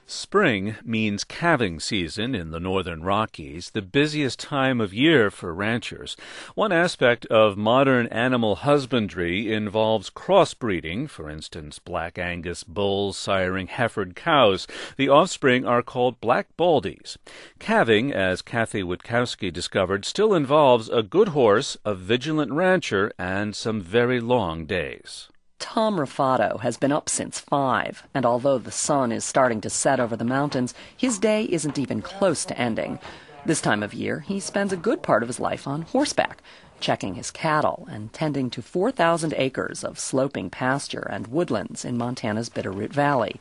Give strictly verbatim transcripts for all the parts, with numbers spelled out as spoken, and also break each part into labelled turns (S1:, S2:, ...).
S1: Spring means calving season in the northern Rockies, the busiest time of year for ranchers. One aspect of modern animal husbandry involves crossbreeding, for instance, black Angus bulls siring Hereford cows. The offspring are called black baldies. Calving, as Kathy Witkowski discovered, still involves a good horse, a vigilant rancher, and some very long days.
S2: Tom Raffato has been up since five, and although the sun is starting to set over the mountains, his day isn't even close to ending. This time of year, he spends a good part of his life on horseback, checking his cattle and tending to four thousand acres of sloping pasture and woodlands in Montana's Bitterroot Valley.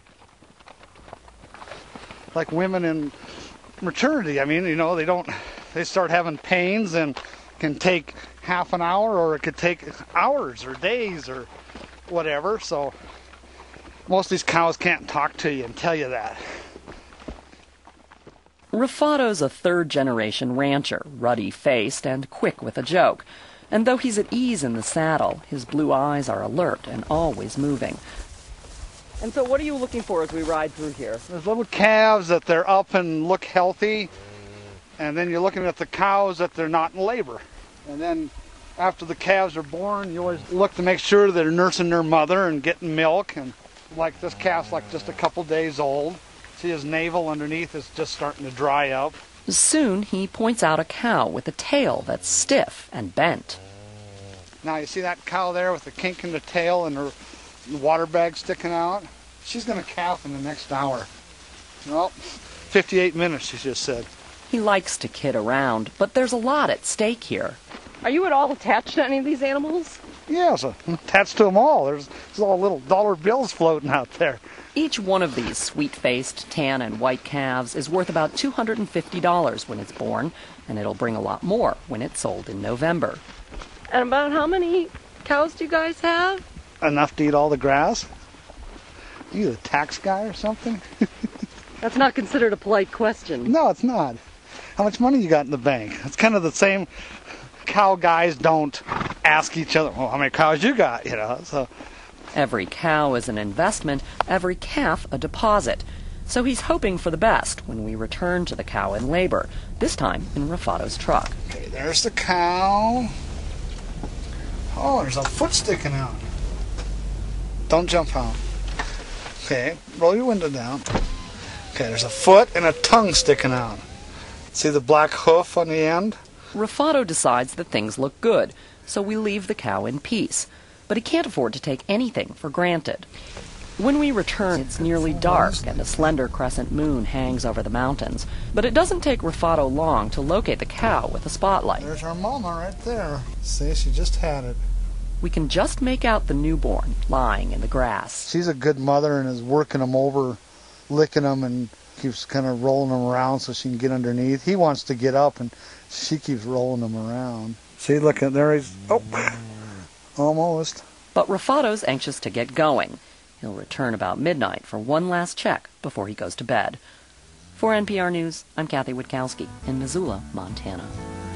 S3: Like women in maternity, I mean, you know, they don't, they start having pains and can take half an hour, or it could take hours or days or whatever. So most of these cows can't talk to you and tell you that.
S2: Raffato's a third-generation rancher, ruddy-faced and quick with a joke. And though he's at ease in the saddle, his blue eyes are alert and always moving. And so what are you looking for as we ride through here?
S3: There's little calves that they're up and look healthy, and then you're looking at the cows that they're not in labor. And then after the calves are born, you always look to make sure they're nursing their mother and getting milk. And like this calf's like just a couple days old. See, his navel underneath is just starting to dry up.
S2: Soon he points out a cow with a tail that's stiff and bent.
S3: Now you see that cow there with the kink in the tail and her water bag sticking out? She's going to calf in the next hour. Well, fifty-eight minutes, she just said.
S2: He likes to kid around, but there's a lot at stake here. Are you at all attached to any of these animals?
S3: Yeah, so attached to them all. There's, there's all little dollar bills floating out there.
S2: Each one of these sweet-faced tan and white calves is worth about two hundred fifty dollars when it's born, and it'll bring a lot more when it's sold in November. And about how many cows do you guys have?
S3: Enough to eat all the grass. You a tax guy or something?
S2: That's not considered a polite question.
S3: No, it's not. How much money you got in the bank? It's kind of the same. Cow guys don't ask each other, well, how many cows you got, you know? So
S2: every cow is an investment, every calf a deposit. So he's hoping for the best when we return to the cow in labor, this time in Raffato's truck.
S3: Okay, there's the cow. Oh, there's a foot sticking out. Don't jump out. Okay, roll your window down. Okay, there's a foot and a tongue sticking out. See the black hoof on the end?
S2: Raffato decides that things look good, so we leave the cow in peace. But he can't afford to take anything for granted. When we return, it's nearly dark and a slender crescent moon hangs over the mountains. But it doesn't take Raffato long to locate the cow with a spotlight.
S3: There's our mama right there. See, she just had it.
S2: We can just make out the newborn lying in the grass.
S3: She's a good mother and is working him over, licking him, and keeps kind of rolling him around so she can get underneath. He wants to get up, and she keeps rolling him around. See, look at there he's, oh, almost.
S2: But Raffato's anxious to get going. He'll return about midnight for one last check before he goes to bed. For N P R News, I'm Kathy Witkowski in Missoula, Montana.